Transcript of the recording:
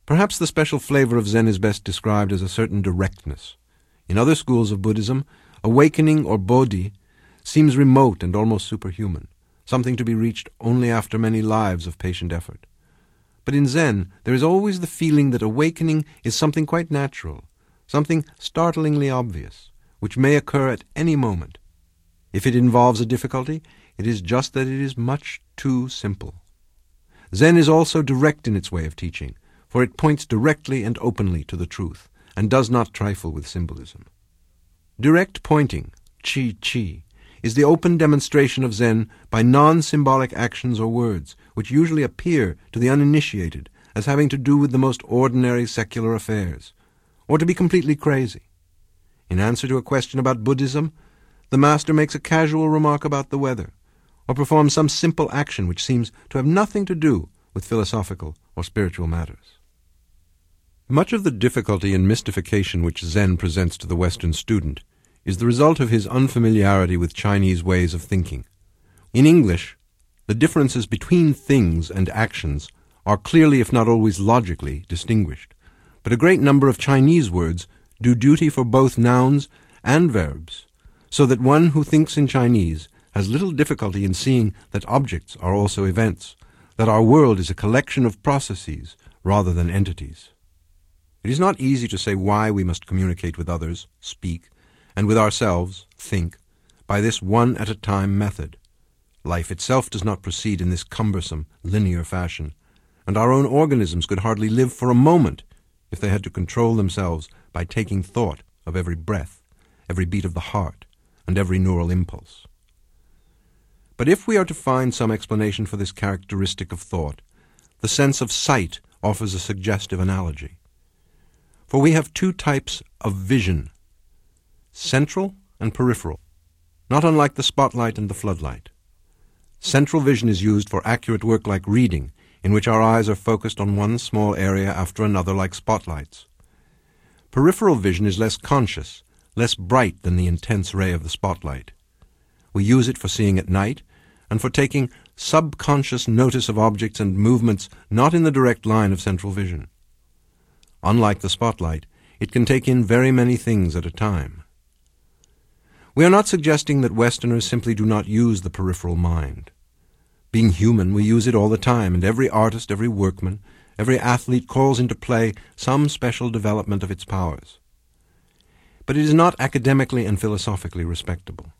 Perhaps the special flavor of Zen is best described as a certain directness. In other schools of Buddhism, awakening or bodhi seems remote and almost superhuman, something to be reached only after many lives of patient effort. But in Zen, there is always the feeling that awakening is something quite natural, something startlingly obvious, which may occur at any moment. If it involves a difficulty, it is just that it is much too simple. Zen is also direct in its way of teaching, for it points directly and openly to the truth, and does not trifle with symbolism. Direct pointing, chi, is the open demonstration of Zen by non-symbolic actions or words, which usually appear to the uninitiated as having to do with the most ordinary secular affairs, or to be completely crazy. In answer to a question about Buddhism, the master makes a casual remark about the weather, or performs some simple action which seems to have nothing to do with philosophical or spiritual matters. Much of the difficulty and mystification which Zen presents to the Western student is the result of his unfamiliarity with Chinese ways of thinking. In English, the differences between things and actions are clearly, if not always logically, distinguished, but a great number of Chinese words do duty for both nouns and verbs, so that one who thinks in Chinese has little difficulty in seeing that objects are also events, that our world is a collection of processes rather than entities. It is not easy to say why we must communicate with others, speak, and with ourselves, think, by this one-at-a-time method. Life itself does not proceed in this cumbersome, linear fashion, and our own organisms could hardly live for a moment if they had to control themselves by taking thought of every breath, every beat of the heart, and every neural impulse. But if we are to find some explanation for this characteristic of thought, the sense of sight offers a suggestive analogy. For we have two types of vision, central and peripheral, not unlike the spotlight and the floodlight. Central vision is used for accurate work like reading, in which our eyes are focused on one small area after another like spotlights. Peripheral vision is less conscious, less bright than the intense ray of the spotlight. We use it for seeing at night and for taking subconscious notice of objects and movements not in the direct line of central vision. Unlike the spotlight, it can take in very many things at a time. We are not suggesting that Westerners simply do not use the peripheral mind. Being human, we use it all the time, and every artist, every workman, every athlete calls into play some special development of its powers. But it is not academically and philosophically respectable.